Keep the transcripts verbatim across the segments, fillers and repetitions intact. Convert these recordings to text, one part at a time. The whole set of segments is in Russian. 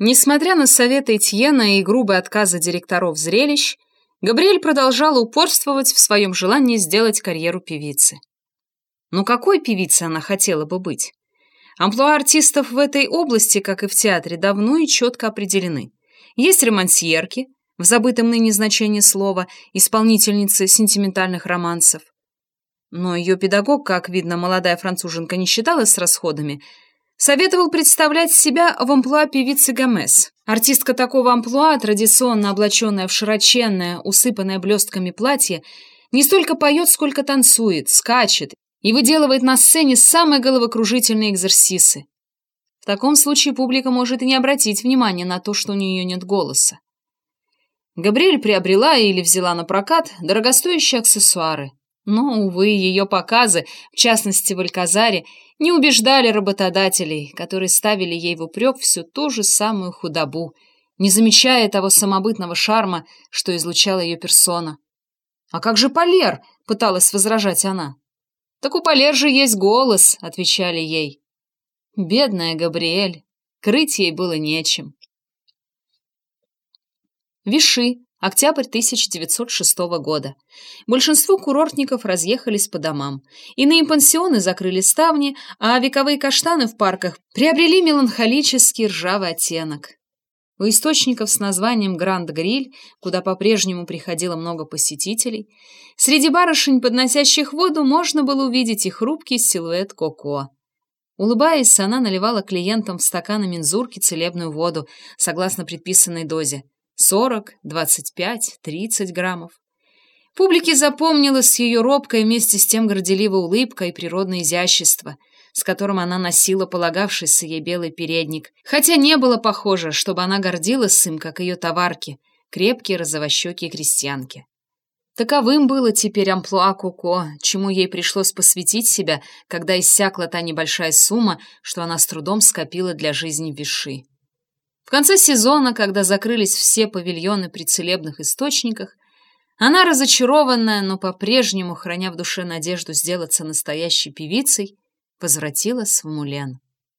Несмотря на советы Этьена и грубые отказы директоров зрелищ, Габриэль продолжала упорствовать в своем желании сделать карьеру певицы. Но какой певицей она хотела бы быть? Амплуа артистов в этой области, как и в театре, давно и четко определены. Есть романсьерки, в забытом ныне значении слова, исполнительницы сентиментальных романсов. Но ее педагог, как видно, молодая француженка не считалась с расходами, советовал представлять себя в амплуа певицы Гомес. Артистка такого амплуа, традиционно облаченная в широченное, усыпанное блестками платье, не столько поет, сколько танцует, скачет и выделывает на сцене самые головокружительные экзерсисы. В таком случае публика может и не обратить внимания на то, что у нее нет голоса. Габриэль приобрела или взяла на прокат дорогостоящие аксессуары. Но, увы, ее показы, в частности в Альказаре, не убеждали работодателей, которые ставили ей в упрек всю ту же самую худобу, не замечая того самобытного шарма, что излучала ее персона. «А как же Полер?» — пыталась возражать она. «Так у Полер же есть голос», — отвечали ей. Бедная Габриэль, крыть ей было нечем. Виши. Октябрь тысяча девятьсот шестого года. Большинство курортников разъехались по домам. Иные пансионы закрыли ставни, а вековые каштаны в парках приобрели меланхолический ржавый оттенок. У источников с названием «Гранд-Гриль», куда по-прежнему приходило много посетителей, среди барышень, подносящих воду, можно было увидеть и хрупкий силуэт Коко. Улыбаясь, она наливала клиентам в стаканы мензурки целебную воду, согласно предписанной дозе. сорок, двадцать пять, тридцать граммов. Публике запомнилась ее робкая вместе с тем горделивая улыбка и природное изящество, с которым она носила полагавшийся ей белый передник, хотя не было похоже, чтобы она гордилась им, как ее товарки, крепкие розовощекие крестьянки. Таковым было теперь амплуа Коко, чему ей пришлось посвятить себя, когда иссякла та небольшая сумма, что она с трудом скопила для жизни в Виши. В конце сезона, когда закрылись все павильоны при целебных источниках, она, разочарованная, но по-прежнему, храня в душе надежду сделаться настоящей певицей, возвратилась в Мулен.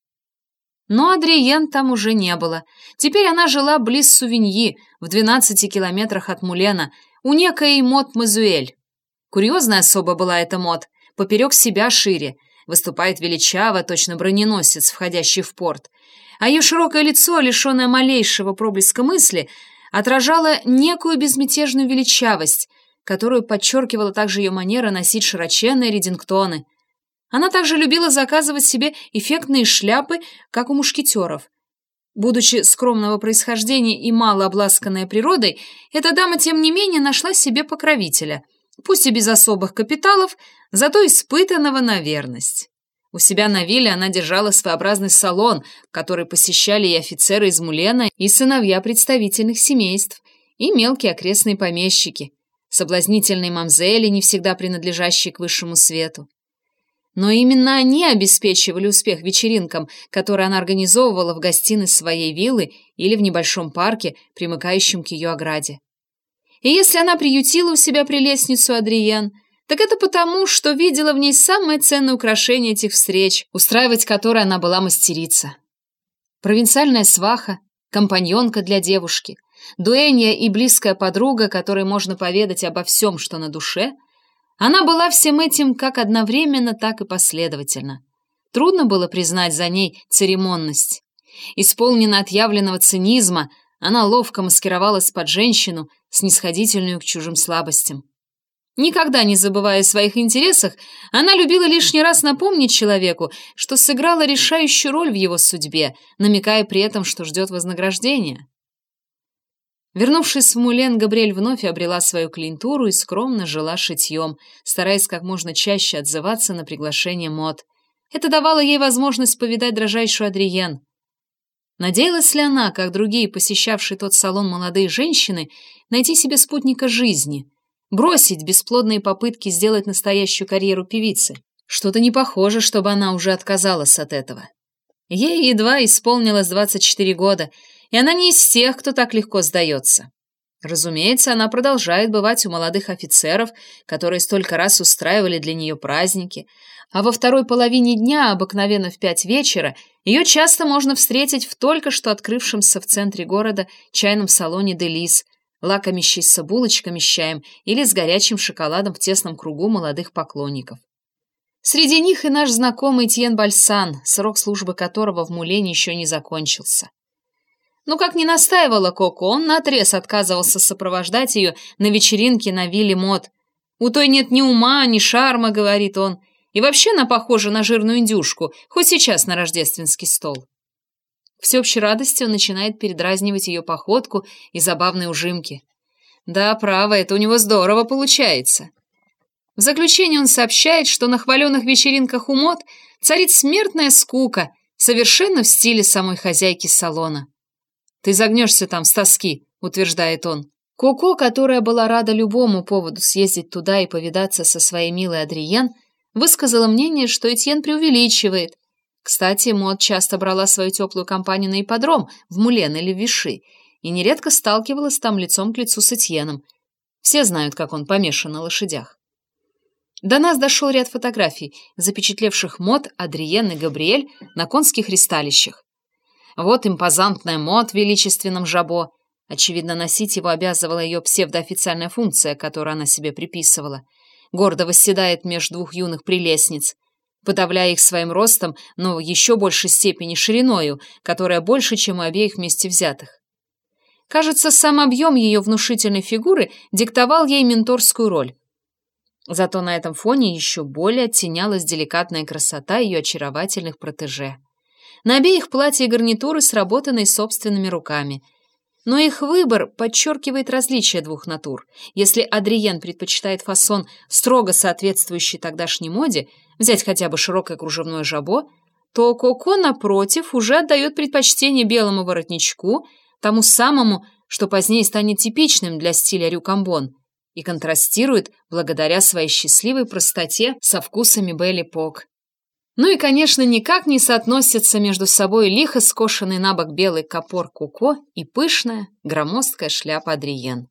Но Адриен там уже не было. Теперь она жила близ Сувиньи, в двенадцати километрах от Мулена, у некой Мот Мазуэль. Курьезная особа была эта Мот, поперек себя шире, выступает величаво, точно броненосец, входящий в порт, а ее широкое лицо, лишенное малейшего проблеска мысли, отражало некую безмятежную величавость, которую подчеркивала также ее манера носить широченные редингтоны. Она также любила заказывать себе эффектные шляпы, как у мушкетеров. Будучи скромного происхождения и мало обласканная природой, эта дама, тем не менее, нашла себе покровителя, пусть и без особых капиталов, зато испытанного на верность. У себя на вилле она держала своеобразный салон, который посещали и офицеры из Мулена, и сыновья представительных семейств, и мелкие окрестные помещики, соблазнительные мамзели, не всегда принадлежащие к высшему свету. Но именно они обеспечивали успех вечеринкам, которые она организовывала в гостиной своей виллы или в небольшом парке, примыкающем к ее ограде. И если она приютила у себя прелестницу Адриен, так это потому, что видела в ней самое ценное украшение этих встреч, устраивать которые она была мастерица. Провинциальная сваха, компаньонка для девушки, дуэнья и близкая подруга, которой можно поведать обо всем, что на душе, она была всем этим как одновременно, так и последовательно. Трудно было признать за ней церемонность. Исполненная отъявленного цинизма, она ловко маскировалась под женщину, снисходительную к чужим слабостям. Никогда не забывая о своих интересах, она любила лишний раз напомнить человеку, что сыграла решающую роль в его судьбе, намекая при этом, что ждет вознаграждения. Вернувшись в Мулен, Габриэль вновь обрела свою клиентуру и скромно жила шитьем, стараясь как можно чаще отзываться на приглашение Мот. Это давало ей возможность повидать дрожайшую Адриен. Надеялась ли она, как другие посещавшие тот салон молодые женщины, найти себе спутника жизни, бросить бесплодные попытки сделать настоящую карьеру певицы? Что-то не похоже, чтобы она уже отказалась от этого. Ей едва исполнилось двадцать четыре года, и она не из тех, кто так легко сдается. Разумеется, она продолжает бывать у молодых офицеров, которые столько раз устраивали для нее праздники, А во второй половине дня, обыкновенно в пять вечера, ее часто можно встретить в только что открывшемся в центре города чайном салоне «Делис», лакомящейся булочками с чаем или с горячим шоколадом в тесном кругу молодых поклонников. Среди них и наш знакомый Тьен Бальсан, срок службы которого в Мулене еще не закончился. Но как ни настаивала Коко, он наотрез отказывался сопровождать ее на вечеринке на вилле Мод. «У той нет ни ума, ни шарма», — говорит он, «и вообще она похожа на жирную индюшку, хоть сейчас на рождественский стол». К всеобщей радости он начинает передразнивать ее походку и забавные ужимки. Да, право, это у него здорово получается. В заключение он сообщает, что на хваленых вечеринках у Мод царит смертная скука, совершенно в стиле самой хозяйки салона. «Ты загнешься там с тоски», — утверждает он. Коко, которая была рада любому поводу съездить туда и повидаться со своей милой Адриен, высказала мнение, что Этьен преувеличивает. Кстати, Мод часто брала свою теплую компанию на ипподром в Мулен или в Виши и нередко сталкивалась там лицом к лицу с Этьеном. Все знают, как он помешан на лошадях. До нас дошел ряд фотографий, запечатлевших Мод, Адриен и Габриэль на конских ристалищах. Вот импозантная Мод в величественном жабо. Очевидно, носить его обязывала ее псевдоофициальная функция, которую она себе приписывала. Гордо восседает меж двух юных прелестниц, подавляя их своим ростом, но в еще большей степени шириною, которая больше, чем у обеих вместе взятых. Кажется, сам объем ее внушительной фигуры диктовал ей менторскую роль. Зато на этом фоне еще более оттенялась деликатная красота ее очаровательных протеже. На обеих платья и гарнитуры сработаны собственными руками. Но их выбор подчеркивает различие двух натур. Если Адриен предпочитает фасон, строго соответствующий тогдашней моде, взять хотя бы широкое кружевное жабо, то Коко, напротив, уже отдает предпочтение белому воротничку, тому самому, что позднее станет типичным для стиля рюкамбон, и контрастирует благодаря своей счастливой простоте со вкусами Белли Пок. Ну и, конечно, никак не соотносятся между собой лихо скошенный на бок белый капор Коко и пышная, громоздкая шляпа Адриен.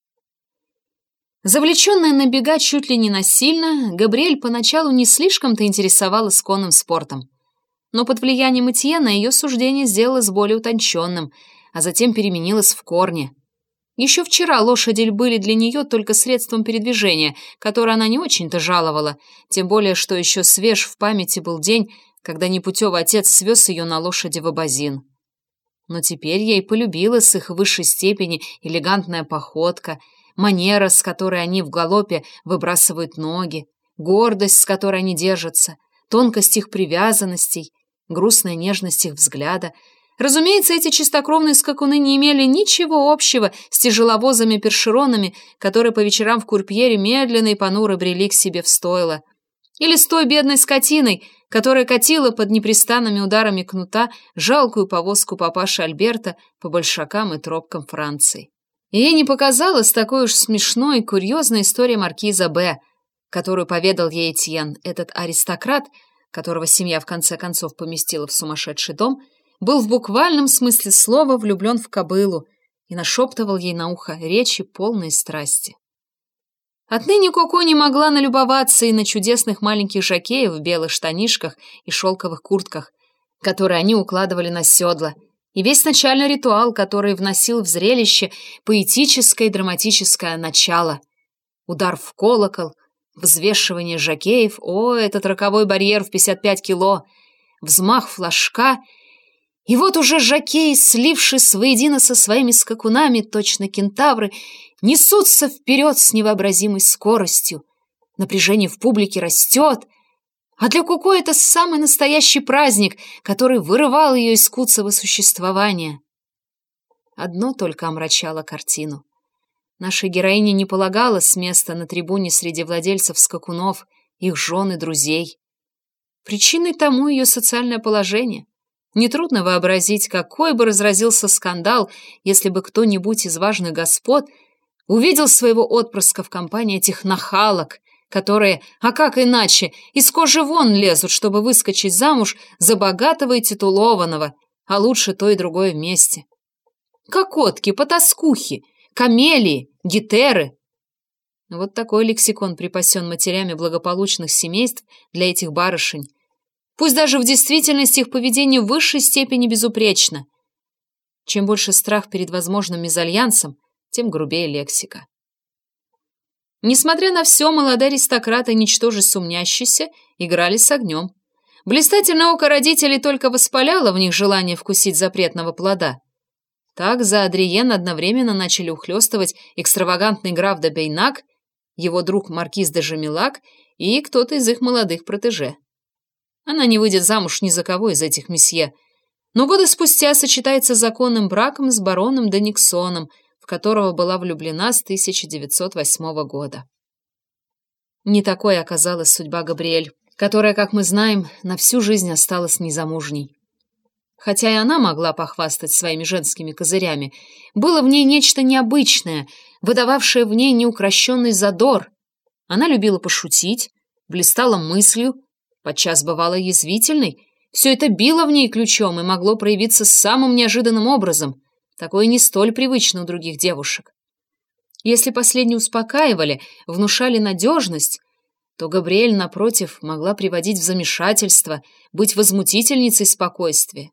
Завлеченная на бега чуть ли не насильно, Габриэль поначалу не слишком-то интересовалась конным спортом. Но под влиянием Этьена ее суждение сделалось более утонченным, а затем переменилось в корне. Еще вчера лошади были для нее только средством передвижения, которое она не очень-то жаловала, тем более, что еще свеж в памяти был день, когда непутевый отец свез ее на лошади в Абазин. Но теперь ей полюбилась их в высшей степени элегантная походка, манера, с которой они в галопе выбрасывают ноги, гордость, с которой они держатся, тонкость их привязанностей, грустная нежность их взгляда. Разумеется, эти чистокровные скакуны не имели ничего общего с тяжеловозами-першеронами, которые по вечерам в Курпьере медленно и понуро брели к себе в стойло. Или с той бедной скотиной, которая катила под непрестанными ударами кнута жалкую повозку папаши Альберта по большакам и тропкам Франции. И ей не показалась такой уж смешной и курьезной история маркиза Б., которую поведал ей Этьен. Этот аристократ, которого семья в конце концов поместила в сумасшедший дом, был в буквальном смысле слова влюблен в кобылу и нашептывал ей на ухо речи полной страсти. Отныне Коко не могла налюбоваться и на чудесных маленьких жокеев в белых штанишках и шелковых куртках, которые они укладывали на седла, и весь начальный ритуал, который вносил в зрелище поэтическое и драматическое начало. Удар в колокол, взвешивание жокеев, о, этот роковой барьер в пятьдесят пять кило, взмах флажка. И вот уже жокеи, слившись воедино со своими скакунами, точно кентавры, несутся вперед с невообразимой скоростью. Напряжение в публике растет, а для Коко это самый настоящий праздник, который вырывал ее из куцого существования. Одно только омрачало картину. Нашей героине не полагалось места на трибуне среди владельцев скакунов, их жен и друзей. Причиной тому ее социальное положение. Нетрудно вообразить, какой бы разразился скандал, если бы кто-нибудь из важных господ увидел своего отпрыска в компании этих нахалок, которые, а как иначе, из кожи вон лезут, чтобы выскочить замуж за богатого и титулованного, а лучше то и другое вместе. Кокотки, потаскухи, камелии, гетеры. Вот такой лексикон припасен матерями благополучных семейств для этих барышень. Пусть даже в действительности их поведение в высшей степени безупречно. Чем больше страх перед возможным мезальянсом, тем грубее лексика. Несмотря на все, молодые аристократы, ничтоже сумнящиеся, играли с огнем. Блистательное око родителей только воспаляло в них желание вкусить запретного плода. Так за Адриен одновременно начали ухлёстывать экстравагантный граф де Бейнак, его друг маркиз де Жамилак и кто-то из их молодых протеже. Она не выйдет замуж ни за кого из этих месье, но годы спустя сочетается законным браком с бароном де Никсоном, в которого была влюблена с тысяча девятьсот восьмого года. Не такой оказалась судьба Габриэль, которая, как мы знаем, на всю жизнь осталась незамужней. Хотя и она могла похвастать своими женскими козырями, было в ней нечто необычное, выдававшее в ней неукрощенный задор. Она любила пошутить, блистала мыслью, подчас бывала язвительной. Все это било в ней ключом и могло проявиться самым неожиданным образом. Такое не столь привычно у других девушек. Если последние успокаивали, внушали надежность, то Габриэль, напротив, могла приводить в замешательство, быть возмутительницей спокойствия.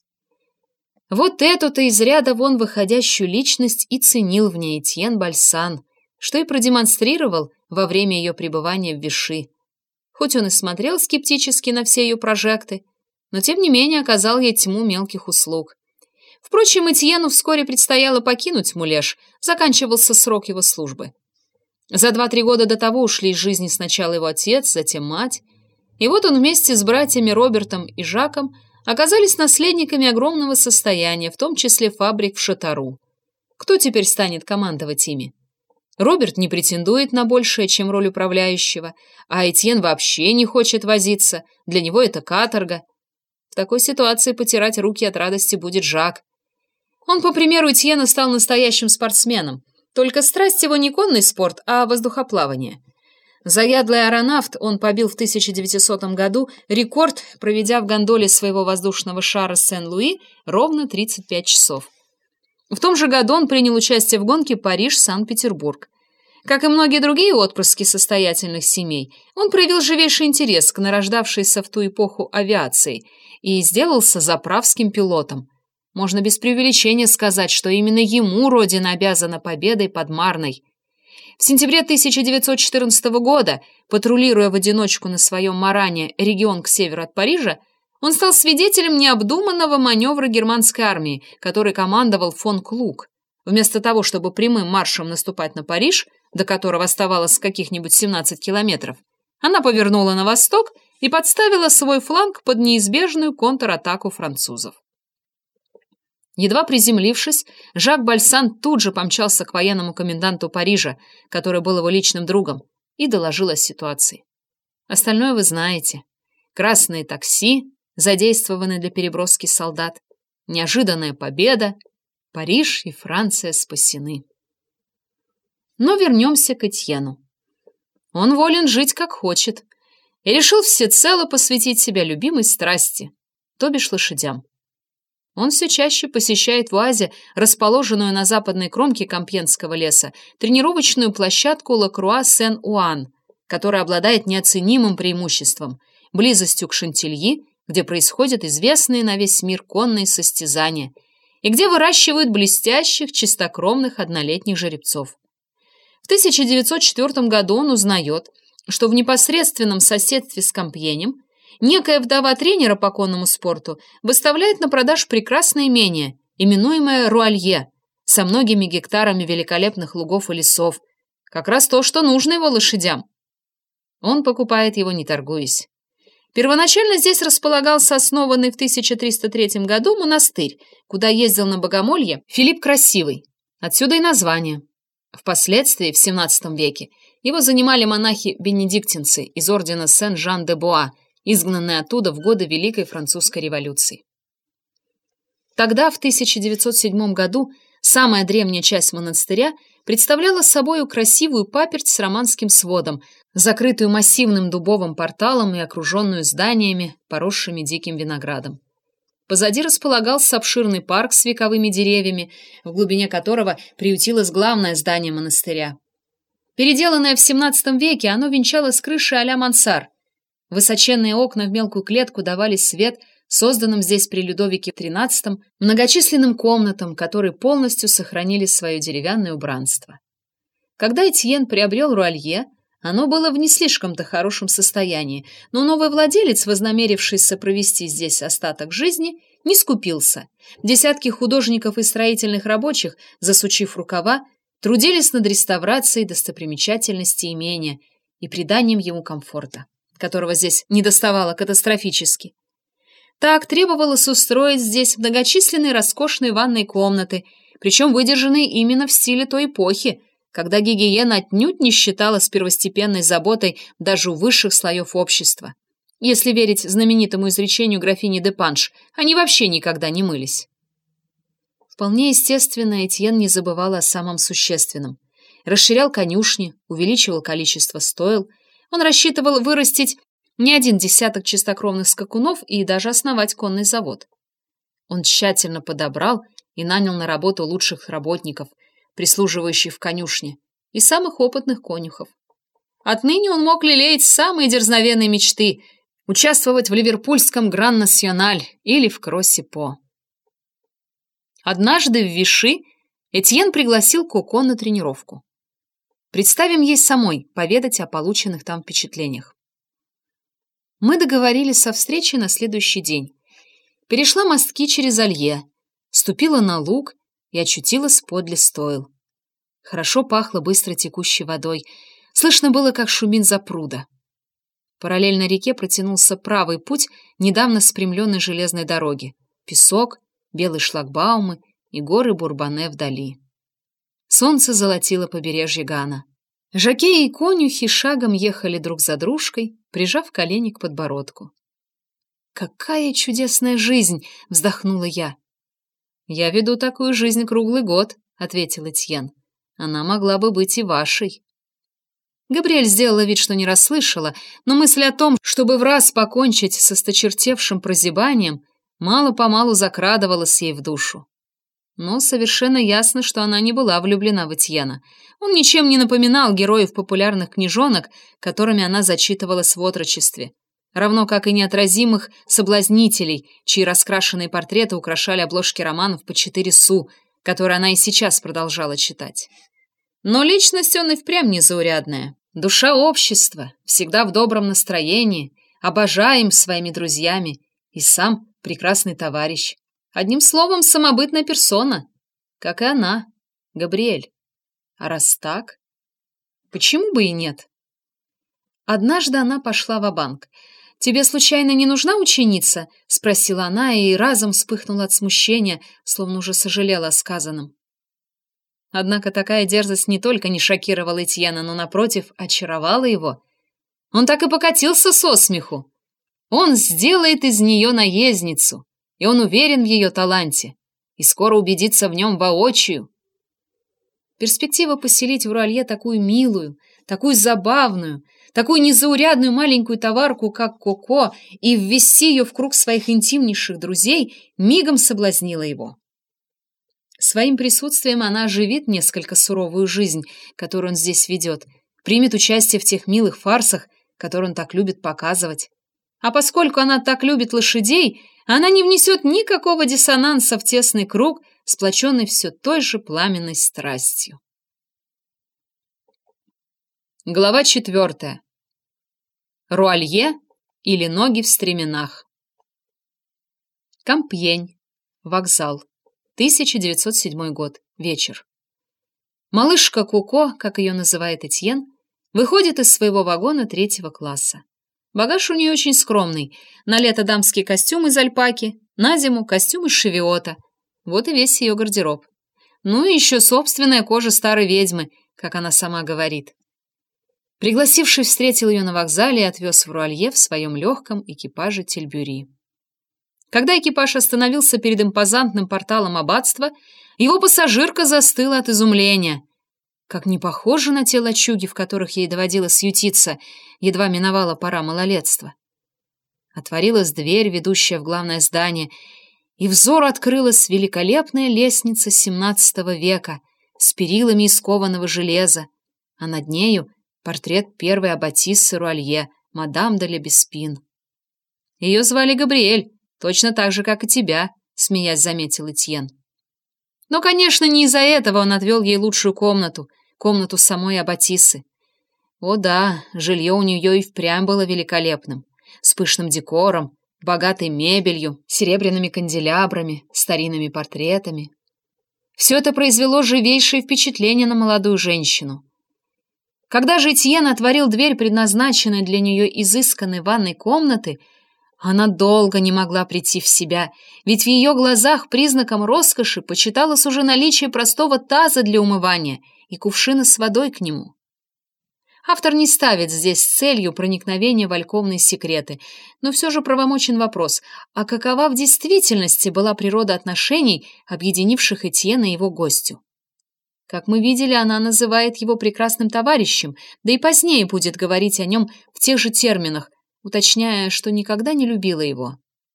Вот эту-то из ряда вон выходящую личность и ценил в ней Этьен Бальсан, что и продемонстрировал во время ее пребывания в Виши. Хоть он и смотрел скептически на все ее прожекты, но тем не менее оказал ей тьму мелких услуг. Впрочем, Этьену вскоре предстояло покинуть Мулеж, заканчивался срок его службы. За два-три года до того ушли из жизни сначала его отец, затем мать, и вот он вместе с братьями Робертом и Жаком оказались наследниками огромного состояния, в том числе фабрик в Шатару. Кто теперь станет командовать ими? Роберт не претендует на большее, чем роль управляющего, а Этьен вообще не хочет возиться, для него это каторга. В такой ситуации потирать руки от радости будет Жак. Он, по примеру Этьена, стал настоящим спортсменом, только страсть его не конный спорт, а воздухоплавание. Заядлый аэронавт, он побил в тысяча девятисотом году рекорд, проведя в гондоле своего воздушного шара Сен-Луи ровно тридцать пять часов. В том же году он принял участие в гонке Париж-Санкт-Петербург. Как и многие другие отпрыски состоятельных семей, он проявил живейший интерес к нарождавшейся в ту эпоху авиации и сделался заправским пилотом. Можно без преувеличения сказать, что именно ему родина обязана победой под Марной. В сентябре тысяча девятьсот четырнадцатого года, патрулируя в одиночку на своем Маране регион к северу от Парижа, он стал свидетелем необдуманного маневра германской армии, который командовал фон Клуг. Вместо того, чтобы прямым маршем наступать на Париж, до которого оставалось каких-нибудь семнадцать километров, она повернула на восток и подставила свой фланг под неизбежную контратаку французов. Едва приземлившись, Жак Бальсан тут же помчался к военному коменданту Парижа, который был его личным другом, и доложил о ситуации. Остальное вы знаете. Красные такси, задействованные для переброски солдат, неожиданная победа, Париж и Франция спасены. Но вернемся к Этьену. Он волен жить как хочет и решил всецело посвятить себя любимой страсти, то бишь лошадям. Он все чаще посещает в Оазе, расположенную на западной кромке Компьенского леса, тренировочную площадку Лакруа-Сен-Уан, которая обладает неоценимым преимуществом – близостью к Шантильи, где происходят известные на весь мир конные состязания, и где выращивают блестящих, чистокровных однолетних жеребцов. В тысяча девятьсот четвёртом году он узнает, что в непосредственном соседстве с Компьенем некая вдова тренера по конному спорту выставляет на продажу прекрасное имение, именуемое Руалье, со многими гектарами великолепных лугов и лесов, как раз то, что нужно его лошадям. Он покупает его, не торгуясь. Первоначально здесь располагался основанный в тысяча триста третьем году монастырь, куда ездил на богомолье Филипп Красивый. Отсюда и название. Впоследствии, в семнадцатом веке, его занимали монахи-бенедиктинцы из ордена Сен-Жан-де-Буа, изгнанные оттуда в годы Великой Французской революции. Тогда, в тысяча девятьсот седьмом году, самая древняя часть монастыря представляла собою красивую паперть с романским сводом, закрытую массивным дубовым порталом и окруженную зданиями, поросшими диким виноградом. Позади располагался обширный парк с вековыми деревьями, в глубине которого приютилось главное здание монастыря. Переделанное в семнадцатом веке, оно венчало с крыши а-ля мансар. Высоченные окна в мелкую клетку давали свет созданным здесь при Людовике тринадцатом многочисленным комнатам, которые полностью сохранили свое деревянное убранство. Когда Этьен приобрел Руалье, оно было в не слишком-то хорошем состоянии, но новый владелец, вознамерившийся провести здесь остаток жизни, не скупился. Десятки художников и строительных рабочих, засучив рукава, трудились над реставрацией достопримечательностей имения и приданием ему комфорта, которого здесь недоставало катастрофически. Так требовалось устроить здесь многочисленные роскошные ванные комнаты, причем выдержанные именно в стиле той эпохи, когда гигиена отнюдь не считалась первостепенной заботой даже у высших слоев общества. Если верить знаменитому изречению графини де Панш, они вообще никогда не мылись. Вполне естественно, Этьен не забывал о самом существенном. Расширял конюшни, увеличивал количество стойл. Он рассчитывал вырастить не один десяток чистокровных скакунов и даже основать конный завод. Он тщательно подобрал и нанял на работу лучших работников, прислуживающих в конюшне, и самых опытных конюхов. Отныне он мог лелеять самые дерзновенные мечты – участвовать в ливерпульском Гран-Националь или в Кроссе-По. Однажды в Виши Этьен пригласил Коко на тренировку. Представим ей самой поведать о полученных там впечатлениях. Мы договорились о встрече на следующий день. Перешла мостки через Алье, ступила на луг и очутилась подле стойл. Хорошо пахло быстро текущей водой. Слышно было, как шумит запруда. Параллельно реке протянулся правый путь недавно спрямленной железной дороги. Песок, белые шлагбаумы и горы Бурбоне вдали. Солнце золотило побережье Гана. Жокеи и конюхи шагом ехали друг за дружкой, прижав колени к подбородку. «Какая чудесная жизнь!» — вздохнула я. «Я веду такую жизнь круглый год», — ответил Этьен. «Она могла бы быть и вашей». Габриэль сделала вид, что не расслышала, но мысль о том, чтобы в раз покончить со сточертевшим прозябанием, мало-помалу закрадывалась ей в душу. Но совершенно ясно, что она не была влюблена в Этьена. Он ничем не напоминал героев популярных книжонок, которыми она зачитывалась в отрочестве, равно как и неотразимых соблазнителей, чьи раскрашенные портреты украшали обложки романов по четыре су, которые она и сейчас продолжала читать. Но личность он и впрямь незаурядная. Душа общества, всегда в добром настроении, обожаем своими друзьями и сам прекрасный товарищ. Одним словом, самобытная персона, как и она, Габриэль. А раз так, почему бы и нет? Однажды она пошла ва-банк. «Тебе, случайно, не нужна ученица?» — спросила она и разом вспыхнула от смущения, словно уже сожалела о сказанном. Однако такая дерзость не только не шокировала Этьена, но, напротив, очаровала его. Он так и покатился со смеху. Он сделает из нее наездницу, и он уверен в ее таланте, и скоро убедится в нем воочию. Перспектива поселить в Руалье такую милую, такую забавную, такую незаурядную маленькую товарку, как Коко, и ввести ее в круг своих интимнейших друзей, мигом соблазнила его. Своим присутствием она оживит несколько суровую жизнь, которую он здесь ведет, примет участие в тех милых фарсах, которые он так любит показывать. А поскольку она так любит лошадей, она не внесет никакого диссонанса в тесный круг, сплоченный все той же пламенной страстью. Глава четвертая. Руалье или ноги в стременах. Кампьень. Вокзал. тысяча девятьсот седьмой год. Вечер. Малышка Коко, как ее называет Этьен, выходит из своего вагона третьего класса. Багаж у нее очень скромный. На лето дамский костюм из альпаки, на зиму костюм из шевиота. Вот и весь ее гардероб. Ну и еще собственная кожа старой ведьмы, как она сама говорит. Пригласивший встретил ее на вокзале и отвез в Руалье в своем легком экипаже тильбюри. Когда экипаж остановился перед импозантным порталом аббатства, его пассажирка застыла от изумления. Как не похоже на те лачуги, в которых ей доводилось ютиться, едва миновала пора малолетства. Отворилась дверь, ведущая в главное здание, и взору открылась великолепная лестница семнадцатого века с перилами из кованого железа, а над нею портрет первой аббатиссы Руалье, мадам де Лебеспин. Ее звали Габриэль, точно так же, как и тебя, смеясь, заметил Этьен. Но, конечно, не из-за этого он отвел ей лучшую комнату, комнату самой аббатиссы. О да, жилье у нее и впрямь было великолепным, с пышным декором, богатой мебелью, серебряными канделябрами, старинными портретами. Все это произвело живейшее впечатление на молодую женщину. Когда же Этьен отворил дверь, предназначенной для нее изысканной ванной комнаты, она долго не могла прийти в себя, ведь в ее глазах признаком роскоши почиталось уже наличие простого таза для умывания и кувшина с водой к нему. Автор не ставит здесь целью проникновения в альковные секреты, но все же правомочен вопрос, а какова в действительности была природа отношений, объединивших Этьена и его гостю? Как мы видели, она называет его прекрасным товарищем, да и позднее будет говорить о нем в тех же терминах, уточняя, что никогда не любила его.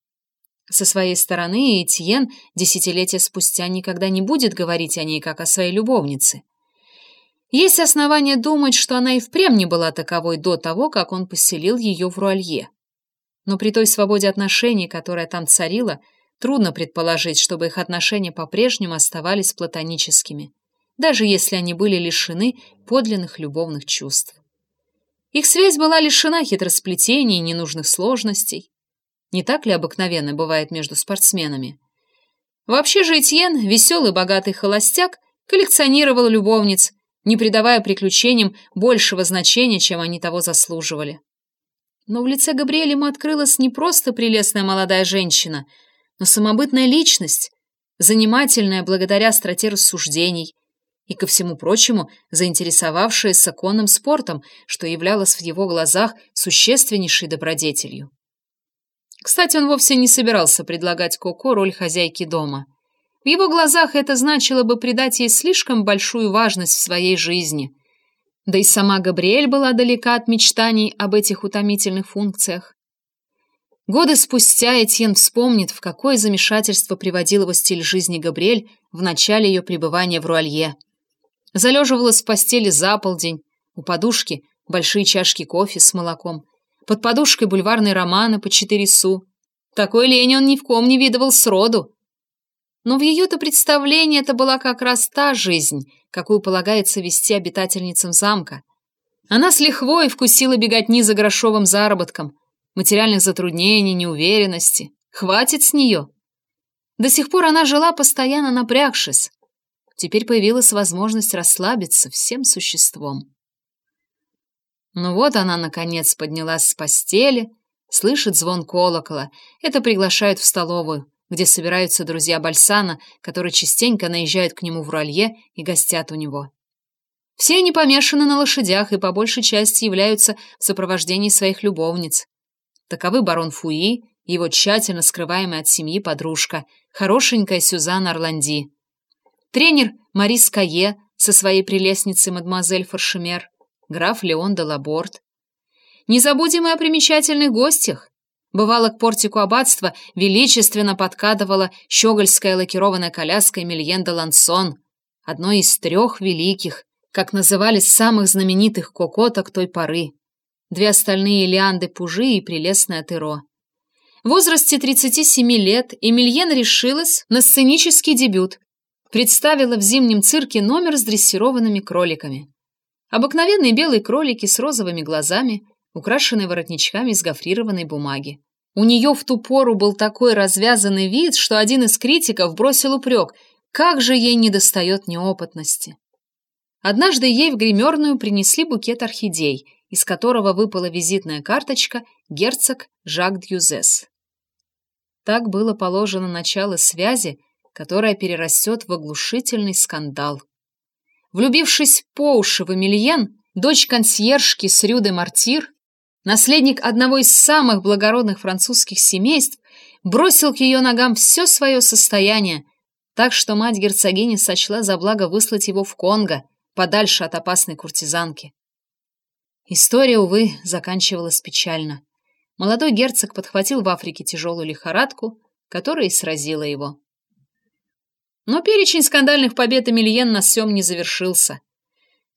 Со своей стороны Этьен десятилетия спустя никогда не будет говорить о ней как о своей любовнице. Есть основания думать, что она и впрямь не была таковой до того, как он поселил ее в Руалье. Но при той свободе отношений, которая там царила, трудно предположить, чтобы их отношения по-прежнему оставались платоническими, даже если они были лишены подлинных любовных чувств. Их связь была лишена хитросплетений и ненужных сложностей. Не так ли обыкновенно бывает между спортсменами? Вообще же Этьен, веселый богатый холостяк, коллекционировал любовниц, не придавая приключениям большего значения, чем они того заслуживали. Но в лице Габриэля ему открылась не просто прелестная молодая женщина, но самобытная личность, занимательная благодаря остроте рассуждений и, ко всему прочему, заинтересовавшаяся конным спортом, что являлось в его глазах существеннейшей добродетелью. Кстати, он вовсе не собирался предлагать Коко роль хозяйки дома. В его глазах это значило бы придать ей слишком большую важность в своей жизни. Да и сама Габриэль была далека от мечтаний об этих утомительных функциях. Годы спустя Этьен вспомнит, в какое замешательство приводил его стиль жизни Габриэль в начале ее пребывания в Руалье. Залеживалась в постели за полдень, у подушки большие чашки кофе с молоком, под подушкой бульварные романы по четыре су. Такой лени он ни в ком не видывал сроду. Но в ее-то представлении это была как раз та жизнь, какую полагается вести обитательницам замка. Она с лихвой вкусила беготни за грошовым заработком, материальных затруднений, неуверенности. Хватит с нее. До сих пор она жила, постоянно напрягшись. Теперь появилась возможность расслабиться всем существом. Ну вот она, наконец, поднялась с постели, слышит звон колокола. Это приглашают в столовую, где собираются друзья Бальсана, которые частенько наезжают к нему в Руалье и гостят у него. Все они помешаны на лошадях и по большей части являются в сопровождении своих любовниц. Таковы барон Фуи и его тщательно скрываемая от семьи подружка, хорошенькая Сюзанна Орланди. Тренер Марис Кае со своей прелестницей мадемуазель Форшемер, граф Леон де Лаборт. Не забудем и о примечательных гостях. Бывало, к портику аббатства величественно подкатывала щегольская лакированная коляска Эмильен де Лансон, одной из трех великих, как называли самых знаменитых кокоток той поры. Две остальные Лиан де Пужи и прелестная Теро. В возрасте тридцати семи лет Эмильен решилась на сценический дебют, представила в зимнем цирке номер с дрессированными кроликами. Обыкновенные белые кролики с розовыми глазами, украшенные воротничками из гофрированной бумаги. У нее в ту пору был такой развязанный вид, что один из критиков бросил упрек, как же ей недостает неопытности. Однажды ей в гримерную принесли букет орхидей, из которого выпала визитная карточка «Герцог Жак Д'Юзес». Так было положено начало связи, которая перерастет в оглушительный скандал. Влюбившись по уши в Эмильен, дочь консьержки с Рю де Мартир, наследник одного из самых благородных французских семейств, бросил к ее ногам все свое состояние, так что мать герцогини сочла за благо выслать его в Конго, подальше от опасной куртизанки. История, увы, заканчивалась печально. Молодой герцог подхватил в Африке тяжелую лихорадку, которая и сразила его. Но перечень скандальных побед Эмильен на всем не завершился.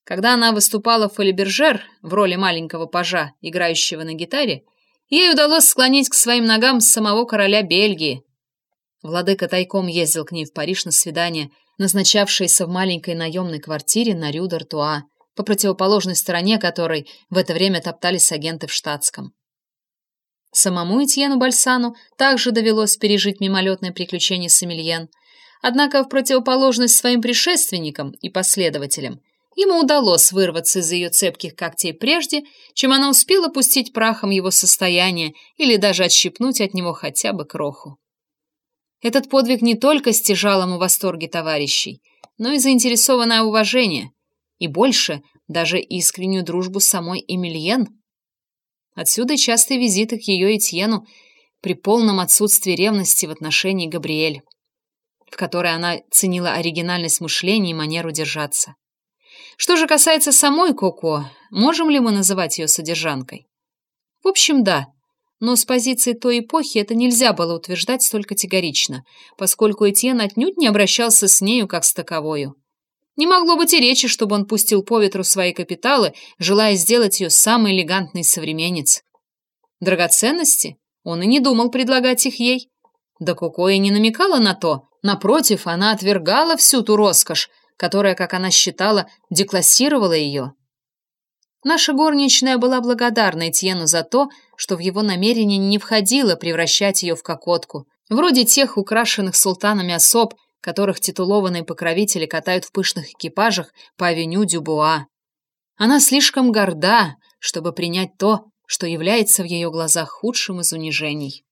Когда она выступала в Фолибержер в роли маленького пажа, играющего на гитаре, ей удалось склонить к своим ногам самого короля Бельгии. Владыка тайком ездил к ней в Париж на свидание, назначавшееся в маленькой наемной квартире на Рю-д'Артуа, по противоположной стороне которой в это время топтались агенты в штатском. Самому Этьену Бальсану также довелось пережить мимолетное приключение с Эмильен, однако в противоположность своим предшественникам и последователям ему удалось вырваться из ее цепких когтей прежде, чем она успела пустить прахом его состояние или даже отщипнуть от него хотя бы кроху. Этот подвиг не только стяжал ему восторги товарищей, но и заинтересованное уважение, и больше даже искреннюю дружбу самой Эмильен. Отсюда и частые визиты к ее Этьену при полном отсутствии ревности в отношении Габриэль, в которой она ценила оригинальность мышления и манеру держаться. Что же касается самой Коко, можем ли мы называть ее содержанкой? В общем, да, но с позиции той эпохи это нельзя было утверждать столь категорично, поскольку Этьен отнюдь не обращался с нею как с таковою. Не могло быть и речи, чтобы он пустил по ветру свои капиталы, желая сделать ее самой элегантной современниц. Драгоценности? Он и не думал предлагать их ей. Да Коко и не намекала на то. Напротив, она отвергала всю ту роскошь, которая, как она считала, деклассировала ее. Наша горничная была благодарна Этьену за то, что в его намерение не входило превращать ее в кокотку, вроде тех украшенных султанами особ, которых титулованные покровители катают в пышных экипажах по авеню Дюбуа. Она слишком горда, чтобы принять то, что является в ее глазах худшим из унижений.